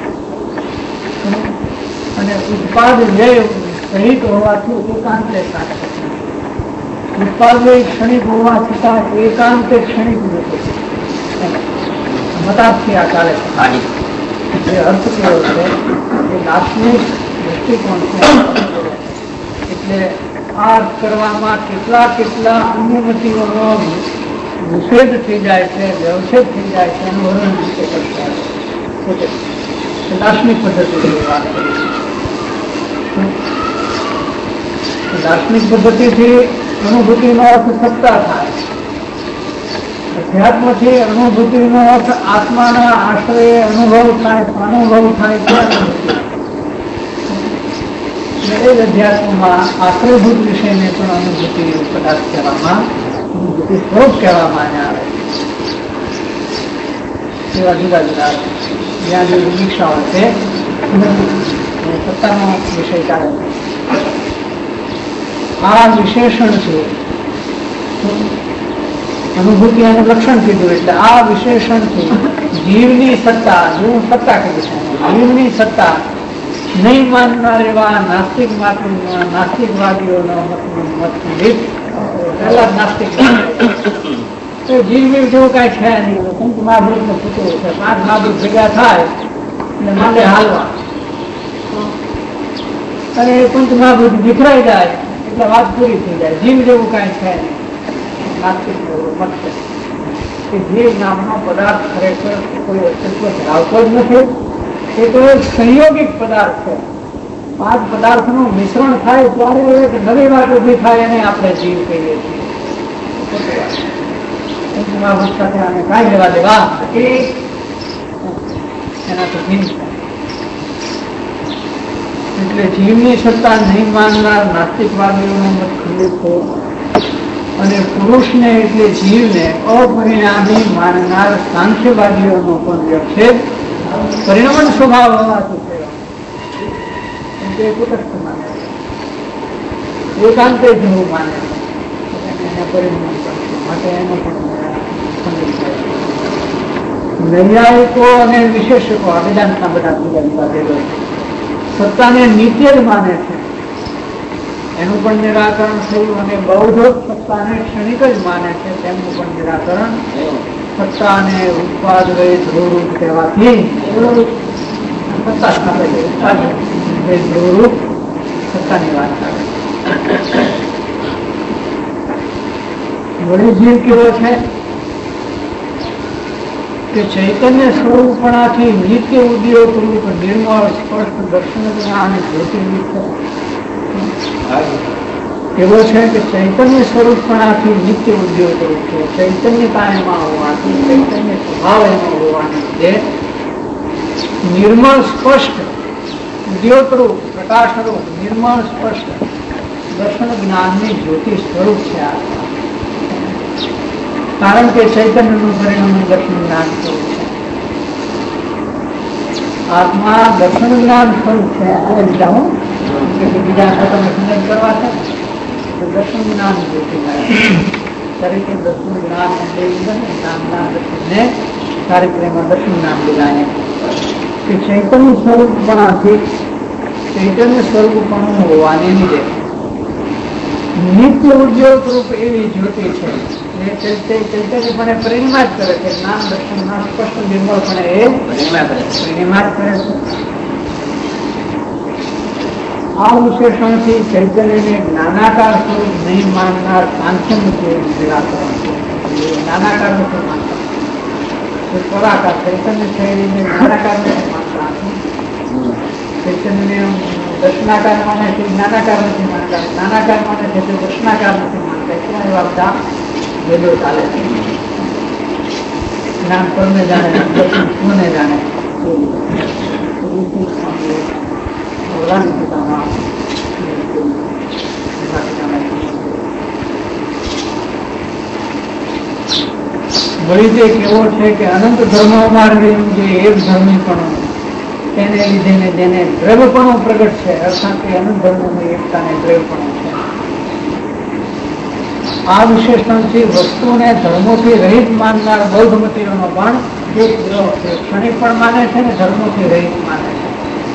Speaker 2: અને ઉત્પાદ વ્યય સહિત હોવાથી એકાંતે શાશ્વત. ઉત્પાદ વ્યય ક્ષણિક હોવા છતાં એકાંતે ક્ષણિક નથી. મતાર્થથી આ ચાલે છે. જે અર્થ કેવો છે એ દાર્શનિક દ્રષ્ટિકોણ છે. એટલે આ કરવામાં કેટલા અનુમતિઓનો નિષેધ થઈ જાય છે, વ્યવચ્છેદ થઈ જાય છે, એનું વર્ણન રીતે કરતા છે. દાર્શનિક પદ્ધતિની વાત કરી. દાર્શનિક પદ્ધતિથી અનુભૂતિનો અર્થ સત્તા થાય. અધ્યાત્મથી અનુભૂતિનો અર્થ આત્માના આશ્રય અનુભવ થાય, અનુભવ થાય એ જ અધ્યાત્મમાં આશ્રયભૂત વિષયને પણ અનુભૂતિ પદાર્થ કહેવામાં, અનુભૂતિ સ્વરૂપ કહેવામાં આવે. એવા જુદા જુદા જ્યાં જે દીક્ષાઓ છે સત્તાનો વિષય ચાલે છે. આ વિશેષણ છે અનુભૂતિ અને લક્ષણ કીધું. એટલે આ વિશેષણથી જીવની સત્તા, જીવ સત્તા કીધું છે, જીવની સત્તા નહીં માનનાર એવા નાસ્તિકવાદીઓનો મત પહેલા નાસ્તિક જીવ જેવું કઈ છે નહીં. પંચ મહાભૂત નો પુતળો છે, 5 મહાભૂત ભેગા થાય એટલે માંડે હાલવા, અને એ પંચ મહાભૂત વિખરાઈ જાય એટલે વાત પૂરી થઈ જાય. જીવ જેવું કઈ છે નહીં. નાસ્તિક મત છે કે જીવ નામનો પદાર્થ ખરેખર કોઈ અસ્તિત્વ ધરાવતો જ નથી. એ તો એક સંયોગિક પદાર્થ છે. 5 પદાર્થનું મિશ્રણ થાય ત્યારે એક નવી વાત ઉભી થાય એને આપણે જીવ કહીએ છીએ. સાથે આને કાંઈ લેવા દેવા એનાથી ભિન્ન થાય. એટલે જીવની સત્તા નહીં માનનાર નાસ્તિકવાદીઓનો મત ખંડિત થયો, અને પુરુષને એટલે જીવને અપરિણામી માનનાર સાંખ્યવાદીઓનો પણ વ્યવચ્છેદ પરિણમન સ્વભાવ હોવાથી થયો. કુટસ્થ માને, એકાંતે જેવું માને, એને પરિણમન માટે એનો પણ નૈયાયિકો અને વિશેષકો આ વેદાંતના બધા જુદા જુદા ભેગો સત્તાને નિત્ય જ માને છે, એનું પણ નિરાકરણ થયું. અને બૌદ્ધો સત્તાને ક્ષણિક જ માને છે, તેમનું પણ નિરાકરણ સત્તાને ઉત્પાદ ધ્રુવરૂપ કહેવાથી ધ્રુવરૂપ સત્તાની વાત કરે. વળી જીવ કેવો છે કે ચૈતન્ય સ્વરૂપણાથી નિત્ય ઉદયોગ રૂપ નિર્મળ સ્પષ્ટ દર્શન અને જ્યોતિર્વિદ એવો છે કે ચૈતન્ય સ્વરૂપણાથી નિત્ય ઉદ્યોગ રૂપ છે. ચૈતન્યતામાં હોવાથી, ચૈતન્ય સ્વભાવ એનો હોવાને લીધે નિર્મળ સ્પષ્ટ ઉદ્યોગરૂપ પ્રકાશરૂપ નિર્મળ સ્પષ્ટ દર્શન જ્ઞાનની જ્યોતિ સ્વરૂપ છે. આ કારણ કે ચૈતન્યનું પરિણામ દર્શન જ્ઞાન સ્વરૂપ છે. આત્મા દર્શન જ્ઞાન સ્વરૂપ છે. બીજા તમે ખંડન કરવા છે તો દર્શન જ્ઞાન જ્યોતિ તરીકે દર્શન જ્ઞાન નામના દર્શનને કાર્યક્રમમાં દર્શન જ્ઞાન લીધા કે ચૈતન્ય સ્વરૂપણાથી ચૈતન્ય સ્વરૂપણું હોવાને લીધે નિત્ય ઉદ્યોગ રૂપ એવી જ્યોતિ છે. ચૈતન્યપણે પરિણિમા જ કરે છે. જ્ઞાન દર્શનના સ્પષ્ટ નિર્મળપણે એ પરિણિમા જ કરે છે. આ વિશેષણથી ચૈતન્યને જ્ઞાનાકાર સ્વરૂપ નહીં માનનાર સાંખ્યનું નિરાકરણ છે. જ્ઞાનાકાર નથી માનતા, પરાકાર ચૈતન્ય છે એને જ્ઞાનાકાર નથી માનતા. ચૈતન્યને દર્શનાકાર માને છે, જ્ઞાનાકાર નથી માનતા. જ્ઞાનાકાર માને છે તે દર્શનાકાર નથી માનતા. ક્યાં એવા બધા ભેદો ચાલે છે. જ્ઞાન પરને જાણે, દર્શન કોને જાણે. વળી તે કેવો છે કે અનંત ધર્મોમાં રહેલું જે એક ધર્મીપણું તેને લીધે જેને દ્રવ્યપણું પ્રગટ છે, અર્થાત કે અનંત ધર્મોની એકતાને દ્રવ્યપણું છે. આ વિશેષણથી વસ્તુને ધર્મોથી રહિત માનનાર બૌદ્ધ મતીઓનો પણ એક ગ્રહ છે. ક્ષણિક પણ માને છે ને ધર્મોથી રહિત માને છે.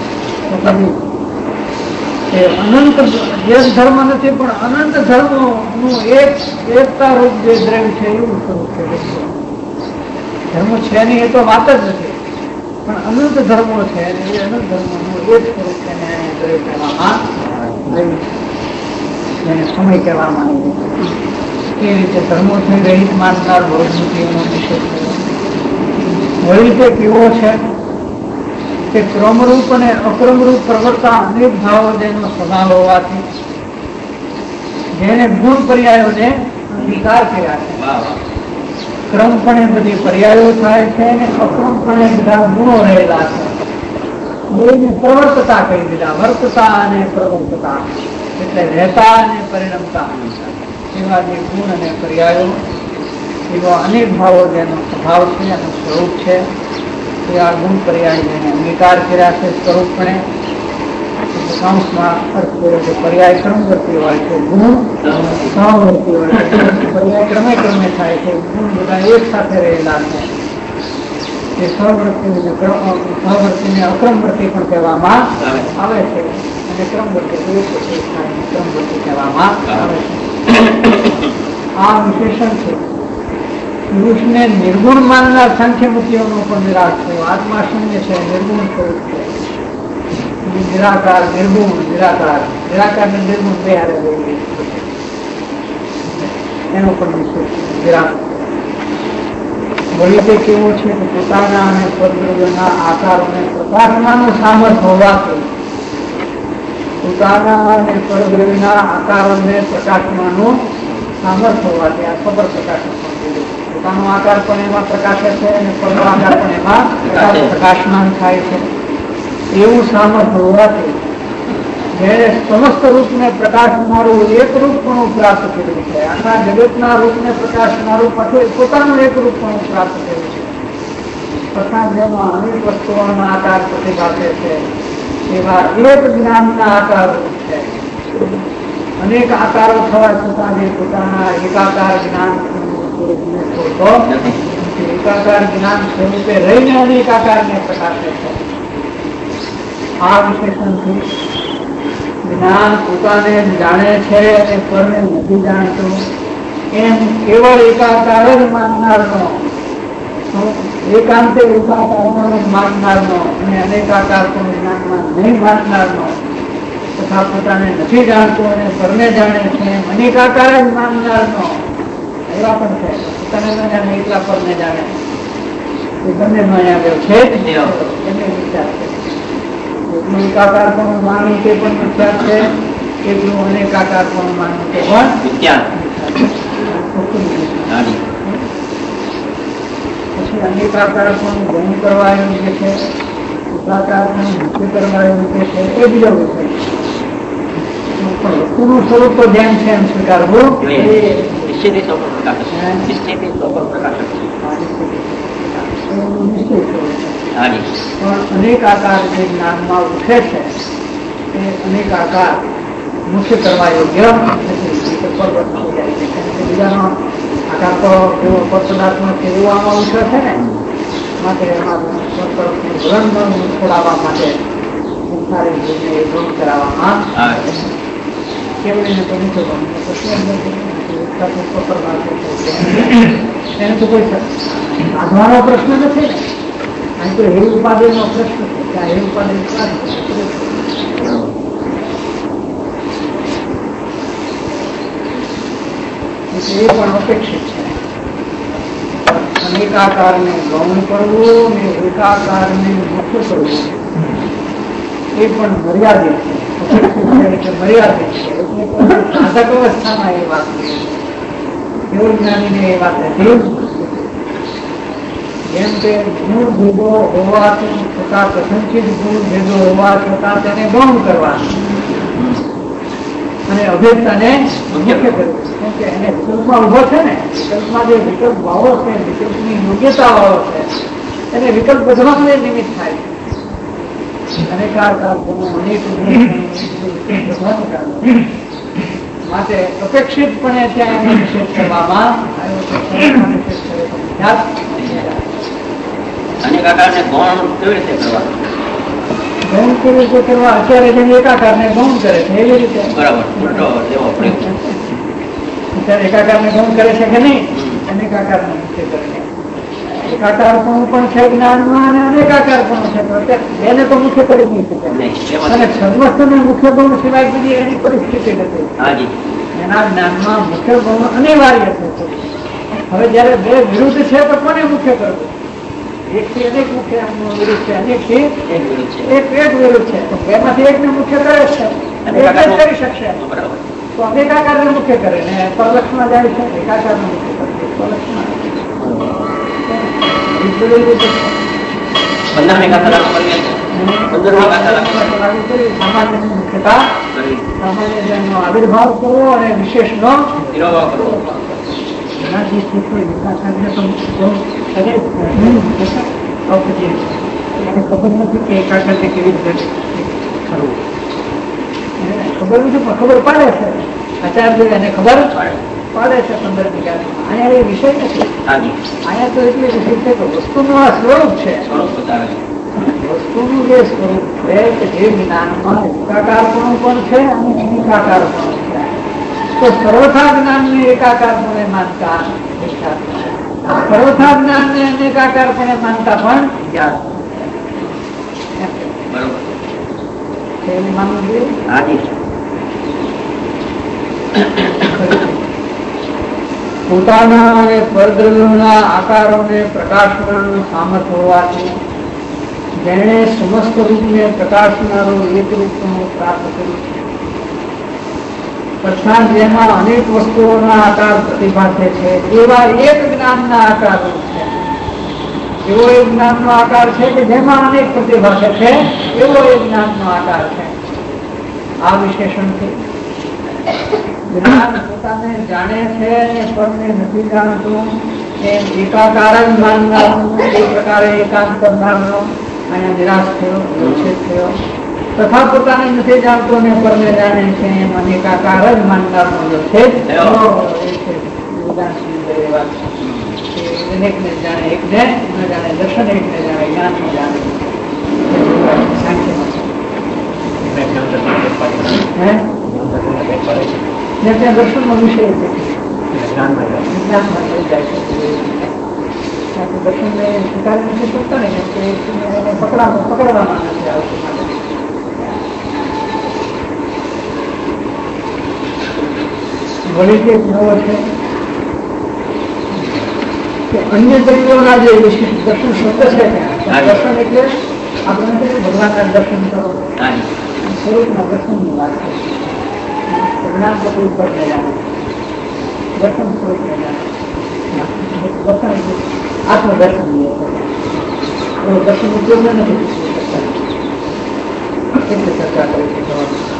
Speaker 2: એ અનંત એક ધર્મ નથી પણ અનંત ધર્મોનું એકતા રૂપ જે દ્રવ્ય છે એવું સ્વરૂપ છે. ધર્મ છે નહીં એ તો વાત જ નથી, પણ અનંત ધર્મો છે અને એ અનંત ધર્મોનું એ જ સ્વરૂપ છે એને દરેક કહેવામાં આવ્યું છે. એને સમય કહેવામાં આવ્યો. એ રીતે ધર્મોથી રહિત માનનાર બૌદ્ધનો નિષેધ થયો. વળી તે કેવો છે કે ક્રમરૂપ અને અક્રમરૂપ પ્રવર્તા અનેક ભાવો જેનો સ્વભાવ હોવાથી જેને ગુણ પર્યાયોને અંગીકાર કર્યા છે. ક્રમપણે બધી પર્યાયો થાય છે અને અક્રમપણે બધા ગુણો રહેલા છે. બેને પ્રવર્તતા કહી દીધા. વર્તતા અને પ્રવર્તતા એટલે રહેતા અને પરિણમતા એવા જે ગુણ અને પર્યાયો એવા અનેક ભાવો જેનો સ્વભાવ છે એનું સ્વરૂપ છે એ આ ગુણ પર્યાય જેને અંગીકાર કર્યા છે સ્વરૂપપણે. અર્થ કર્યો કે પર્યાય ક્રમવર્તી હોય છે, ગુણ સહવર્તી હોય છે. પર્યાય ક્રમે ક્રમે થાય છે, ગુણ બધા એક સાથે રહેલા છે. એ સહવર્તીને અક્રમવર્તી પણ કહેવામાં આવે છે અને ક્રમવર્તી ક્રમવર્તી કહેવામાં આવે છે. આ વિશેષણ છે. પુરુષને નિર્ગુણ માનનાર સાંખ્યમતીઓનો પણ નિરાશ થયો. આત્મા શૂન્ય છે, નિર્ગુણ સ્વરૂપ છે. નિરાકાર નિર્ગુણ નિરાકાર નિરાકાર ને નિર્ગુણ બે હારે એનો પણ નિષેધ નિરાકાર. વળી તે કેવો છે કે પોતાના અને પરદ્રવ્યના આકારોને પ્રકાશવાનું સામર્થ્ય હોવાથી પોતાના અને પરદ્રવ્યના આકારોને પ્રકાશવાનું સામર્થ્ય હોવાથી આ ખબર પ્રકાશન પોતાનો આકાર પણ એમાં પ્રકાશે છે અને પરનો આકાર પણ એમાં પ્રકાશમાન થાય છે. એવું સામર્થ્ય હોવાથી જેને સમસ્ત રૂપને પ્રકાશનારું એક રૂપપણું પ્રાપ્ત કર્યું છે. આખા જગતના રૂપને પ્રકાશનારું પોતાનું એક રૂપપણું પ્રાપ્ત કર્યું છે. તથા જેમાં અનેક વસ્તુઓના આકાર પ્રતિભાસે છે એવા એક જ્ઞાનના આકાર છે. અનેક આકારો થવા છતાં જે પોતાના એકાકાર જ્ઞાન એકાકાર જ્ઞાન સ્વરૂપે રહીને અનેક આકારને પ્રકાશે છે. આ વિશેષણથી જ્ઞાન પોતાને જાણે છે અને પરને નથી જાણતું એમ કેવળ એકાકાર જ માનનારનો એકાંતે એકાકાર માનનારનો અને અનેકાકાર પણ જ્ઞાનમાં નહીં માનનારનો તથા પોતાને નથી જાણતો અને પરને જાણે છે એમ અનેકાકાર જ માનનારનો એવા પણ છે. પોતાને ન જાણે એટલા પરને જાણે એ બંનેનો અહીંયા છે જ બંને વિચાર છે. એટલું એકાકાર પણ માનવું તે પણ વિચાર છે, એટલું અનેકાકાર પણ માનવું તે પણ પછી અનેકાકાર પણ ગૌણ કરવા યોગ્ય છે, એકાકાર પણ મુક્તિ કરવા યોગ્ય છે એ બીજો વિષય. વસ્તુનું સ્વરૂપ તો જેમ છે એમ સ્વીકારવું નિશ્ચિત પણ અનેક આકાર જે જ્ઞાનમાં ઉઠે છે એ અનેક આકાર મુખ્ય કરવા યોગ્ય બીજાનો આકાર તો એવો પદાર્થમાં ફેરવવામાં ઉઠે છે ને માટે એમાં છોડાવવા માટે કરાવવામાં કેવડીને તો નીચે એને તો કોઈ સાધવાનો પ્રશ્ન નથી ને. અહીં તો હેલ ઉપાધિનો પ્રશ્ન છે કે આ હેલ ઉપાધિ એ પણ અપેક્ષિત છે. અનેકાકારને ગૌણ કરવું ને એકાકારને મુખ્ય કરવું એ પણ મર્યાદિત છે. મર્યાદિત છે એટલે સાધક અવસ્થામાં એ વાત કેવું જ્ઞાનીને એ વાત નથી. જેમ કે ગુણ ભેદો હોવાથી છતાં કથનચિત ગુણ ભેદો હોવા છતાં તેને ગૌણ કરવાનું અને અભેદતાને મુખ્ય કરવું. કેમ કે એને વિકલ્પમાં ઉભો છે ને, વિકલ્પમાં જે વિકલ્પ ભાવો છે, વિકલ્પની યોગ્યતા ભાવો છે એને વિકલ્પ બધવામાં નિમિત્ત થાય છે. અનેકાર માટે અપેક્ષિતપણે ત્યાં એનો નિષેધ કરવામાં આવ્યો છે. ગૌણ કેવી રીતે કરવા? અત્યારે જેમ એકાકાર ને ગૌણ કરે છે એવી રીતે અત્યારે એકાકાર ને ગૌણ કરે છે કે નહીં? અનેકાકાર ને મુખ્ય કરે એકાકારપણું પણ છે જ્ઞાનમાં અને અનેકાકારપણું છે. એને તો મુખ્ય કરી નહીં શકે અને સર્વસ્વને મુખ્ય ગુણ સિવાય બીજી એની પરિસ્થિતિ નથી. એના જ્ઞાનમાં મુખ્ય ગુણ અનિવાર્ય છે. હવે જયારે બે વિરુદ્ધ છે તો કોને મુખ્ય કરવું? એક થી અનેક મુખ્ય વિરુદ્ધ છે, અનેક થી એક વિરુદ્ધ છે. તો બે માંથી એક ને મુખ્ય કરે છે કરી શકશે તો અનેકાકાર ને મુખ્ય કરે ને પરલક્ષમાં જાય છે એકાકાર ને મુખ્ય કરે પરલક્ષમાં. આવિર્ભાવ કરવો અને વિશેષ નો ખબર નથી કે એકાકાર કેવી રીતે કરવું. ખબર નથી પણ ખબર પાડે છે આચાર્ય એને ખબર પાડે છે. અહીંયા એ વિષય નથી. અહીંયા તો એટલે વિષય છે કે વસ્તુનું આ સ્વરૂપ છે. વસ્તુનું જે સ્વરૂપ છે કે જે જ્ઞાનમાં એકાકારપણું પણ છે અને અનેકાકારપણું છે. તો સર્વથા જ્ઞાનને એકાકારપણે માનતા સર્વથા જ્ઞાનને અનેકાકારપણે માનતા પણ યાદ માનવું જોઈએ. પોતાના અને પરદ્રવ્યોના આકારોને પ્રકાશવાનું સામર્થ્ય હોવાથી જેણે સમસ્ત રૂપને પ્રકાશનારું એક રૂપનું પ્રાપ્ત કર્યું છે. અર્થાત જેમાં અનેક વસ્તુઓના આકાર પ્રતિભાસે છે એવા એક જ્ઞાનના આકારો છે. એવો એક જ્ઞાનનો આકાર છે કે જેમાં અનેક પ્રતિભાસે છે એવો એક જ્ઞાનનો આકાર છે. આ વિશેષણથી જ્ઞાન પોતાને જાણે છે અને પરને નથી જાણતું એમ એકાકાર જ માનનારનો એ પ્રકારે એકાંત કરનારનો અહીંયા નિરાશ થયો, વિક્ષેપ થયો. તથા પોતાને નથી જાણતો અને પરને જાણે છે એમ અનેકાકાર જ માનનારનો વિક્ષેપ અનેકને જાણે એકને ન જાણે, દર્શન એકને જાણે, જ્ઞાન ન જાણે. ત્યાં દર્શન નો વિષય છે. દર્શન ને સ્વીકારી નથી શકતા ને પકડવામાં નથી આવતું. વળી કે નવો છે કે અન્ય દ્રવ્યોના જે વિશિષ્ટ દર્શન શબ્દ છે દર્શન એટલે આપણે ભગવાનના દર્શન કરો સ્વરૂપના દર્શનની વાત છે. જ્ઞાન બધું ઉપર દર્શન સ્વરૂપ દર્શન આત્મદર્શન દર્શન ઉપયોગ નથી એટલે ચર્ચા કરી છે.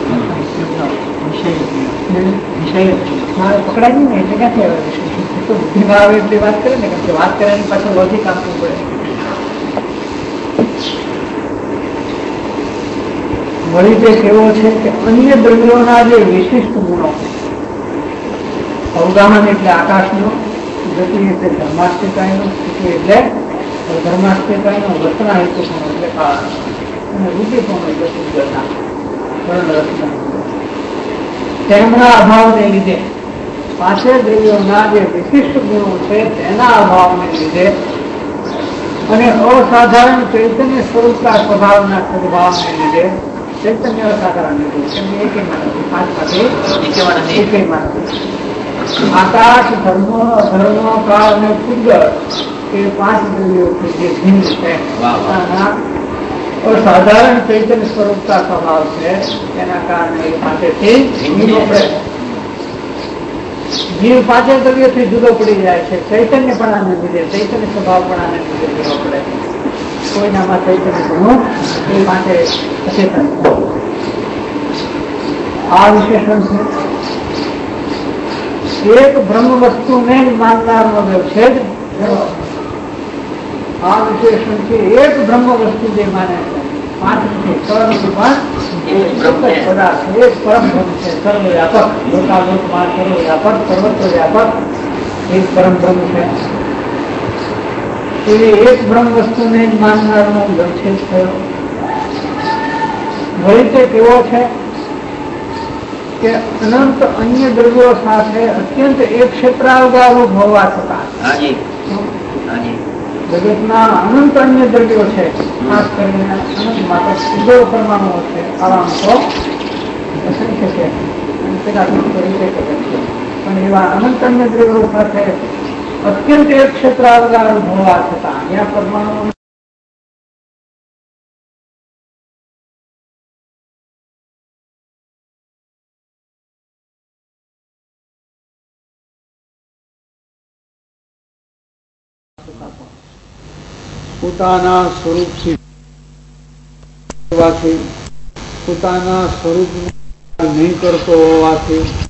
Speaker 2: મારે પકડાય નહીં ને એટલે ક્યાંથી આવે વિષય તો બુદ્ધિમાં આવે એટલી વાત કરે ને કે વાત કરવાની પાછળ લોજિક આપવું પડે. વળી તે કેવો છે કે અન્ય દ્રવ્યોના જે વિશિષ્ટ ગુણો અવગાહન એટલે આકાશનો, ગતિ એટલે ધર્માસ્તિકાયનો, સ્થિતિ એટલે ધર્માસ્તિકાયનો, રચના હેતુ એટલે કાળ અને રૂપીપણો એટલે સુંદરના વર્ણરચના. તેમના અભાવને લીધે પાંચે દ્રવ્યોના જે વિશિષ્ટ ગુણો છે તેના અભાવને લીધે અને અસાધારણ ચૈતન્ય સ્વરૂપના સ્વભાવના સદભાવને લીધે ચૈતન્ય અસાધારણ આકાશ, ધર્મ, અધર્મ, કાળ અને પૂજ્ય એ પાંચ દ્રવ્યો જે ભિન્ન છે અસાધારણ ચૈતન્ય સ્વરૂપતા સ્વભાવ છે તેના કારણે એ પાસેથી જીવ પાંચે દ્રવ્યોથી જુદો પડી જાય છે. ચૈતન્યપણાને લીધે, ચૈતન્ય સ્વભાવપણાને લીધે જુદો પડે. કોઈનામાં ચૈતન્ય ગુણો એ માટે અચેતન. આ વિશેષણ છે એક બ્રહ્મ વસ્તુને જ માનનારનો છે. આ વિશેષણ છે એક બ્રહ્મ વસ્તુ જે માને છે. પાંચ નથી, પણ પદાર્થ એક પરમ બ્રહ્મ છે, સર્વવ્યાપક, લોકાલોકમાં સર્વવ્યાપક, સર્વત્ર વ્યાપક એક પરમ બ્રહ્મ છે. એવી એક બ્રહ્મ વસ્તુને જ માનનારનો ગણછેદ થયો. વળી તે કેવો છે કે અનંત અન્ય દ્રવ્યો સાથે અત્યંત એક ક્ષેત્રાવગારૂપ હોવા છતાં જગતના અનંત અન્ય દ્રવ્યો છે, ખાસ કરીને અનંતમાં તો સીધો પરમાણુઓ છે, આવા તો અસંખ્ય છે અને તેના પરિચય કરે છે. પણ એવા અનંત અન્ય દ્રવ્યો સાથે અત્યંત એક ક્ષેત્ર હોવા છતાં અહીંયા પરમાણુ પોતાના સ્વરૂપથી પોતાના સ્વરૂપ નહીં કરતો હોવાથી